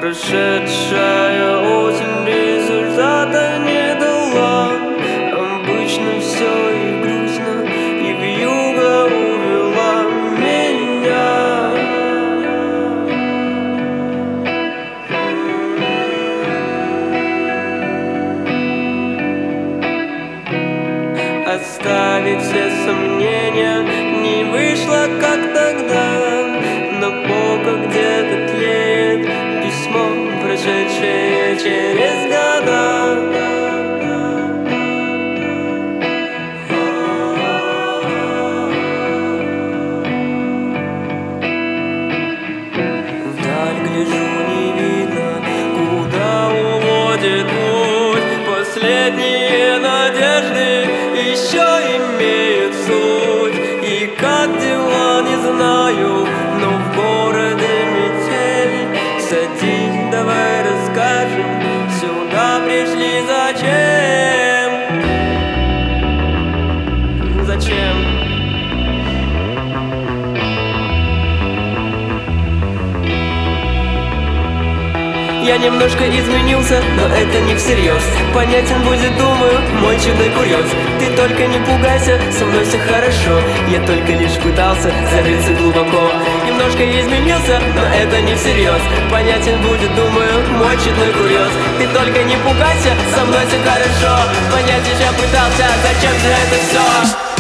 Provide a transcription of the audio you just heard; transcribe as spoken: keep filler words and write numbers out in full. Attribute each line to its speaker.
Speaker 1: Прошедшая осень результата не дала. Обычно все и грустно, и вьюга увела меня. Оставить все сомнения не вышло, как тогда. На полках где-то тлеет письмо, прошедшее через года. Вдаль гляжу, не видно, куда уводит путь. Последние надежды еще имеют суть. И как дела, не знаю, но в городе метель. Садись, давай расскажем, сюда пришли зачем? Зачем? Я немножко изменился, но это не всерьез. Понятен будет, думаю, мой чудной курьез. Ты только не пугайся, со мной все хорошо. Я только лишь пытался зарыться глубоко. Немножко изменился, но это не всерьез. Понятен будет, думаю, мой чудной курьез. Ты только не пугайся, со мной все хорошо. Понять я пытался, зачем же это все?